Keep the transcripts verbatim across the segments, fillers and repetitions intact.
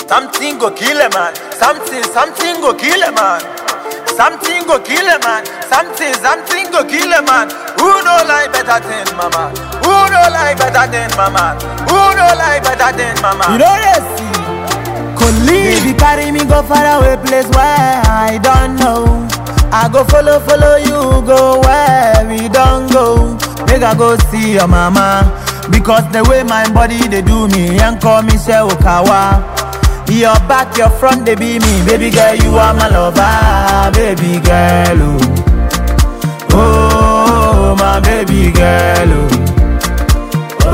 Something go kill a man. Something, something go kill a man. Something go kill a man. Something, something go kill a man. Who no like better than mama? Who no like better than mama? Who no like better than mama? You know they see. Colleague, baby, carry me go far away, place where I don't know. I go follow, follow you, go where we don't go. Make I go see your mama, because the way my body they do me, and call me say Okawa. Your back, your front, they be me. Baby girl, you are my lover. Baby girl, oh, oh my baby girl, oh,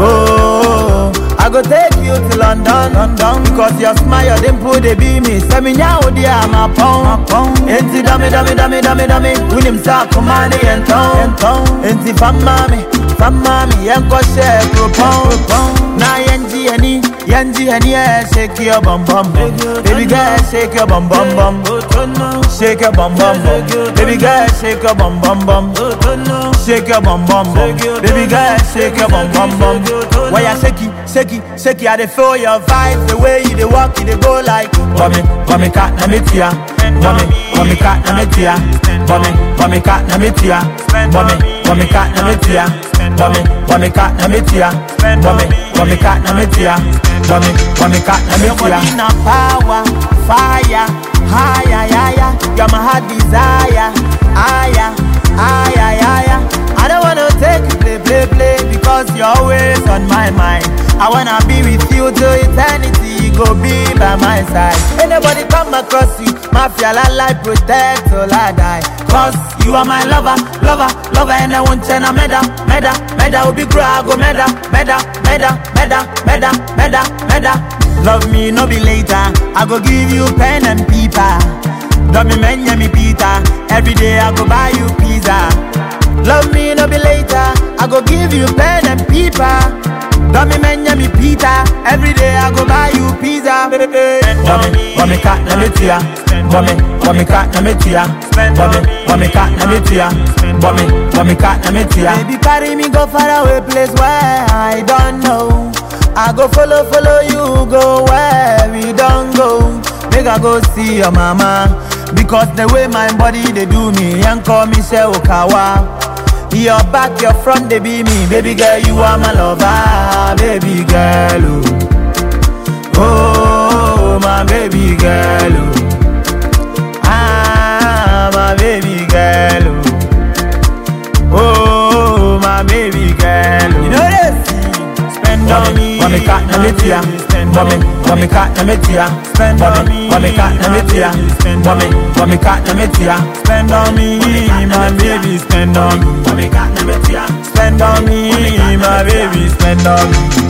oh. I go take you to London, London, because your smile, them put they be me. Say me now, dear, I'm a pound. Enti dummy, dummy, dummy, dummy, dummy. William Sa, command the entown. Enti fam mommy, fam mommy, yanko share, pound. Na yenji any, yenji any, shake your bum bum. Baby girl, shake your bum bum bum. Shake your bum bum bum. Baby girl, shake your bum bum bum. Shake your bum bum bum. Baby girl, shake your bum bum bum. Why you shake it, shake it, shake it? I dey feel your vibes, the way you dey walk, you dey go like. Mommy, mommy cat na me tia. Mommy, mommy cat na me tia. Mommy, mommy cat na me tia. Mommy, mommy cat na me tia. Mommy, mommy cat na me tia. Mommy, mommy cat na me tia. Mommy, mommy cat na me tia. Your body power, fire, higher, higher. You're my heart desire, higher, higher, higher. I don't wanna take you play, play, play, because you're always on my mind. I wanna be with you till eternity, go be by my side. Anybody come across you, mafia la like protect till I die. Cause you are my lover, lover, lover, and I won't turn a meda, meda, meda, will be grow, go meda, meda, meda, meda, meda, meda, meda. Love me, no be later, I go give you pen and paper. Love me, man, yeah, me Peter. Every day I go buy you pizza. Love me, no be later, I go give you pen and paper. Love me, man, yeah, me Peter. Every day I go buy you pizza. Mommy, mommy cat na me tia. Mommy, mommy cat na me tia. Mommy, mommy cat na me tia. Mommy, mommy cat na me tia. Baby, carry me go far away, place where I don't know. I go follow, follow you, go where we don't go. Make I go see your mama, because the way my body they do me, and call me say Okawa. Your back, your front, they be me. Baby girl, you are my lover. Baby girl, oh, oh my baby girl, oh, ah my baby girl, oh, oh my baby girl, oh. You know this? Spend on me, mommy cat na me tia. Mommy, mommy cat na me tia. Spend on me, mommy cat na me tia. Mommy, mommy cat na me tia. Spend on me, my baby, spend on me. Mommy cat na me tia. Spend on me, my baby, spend on me.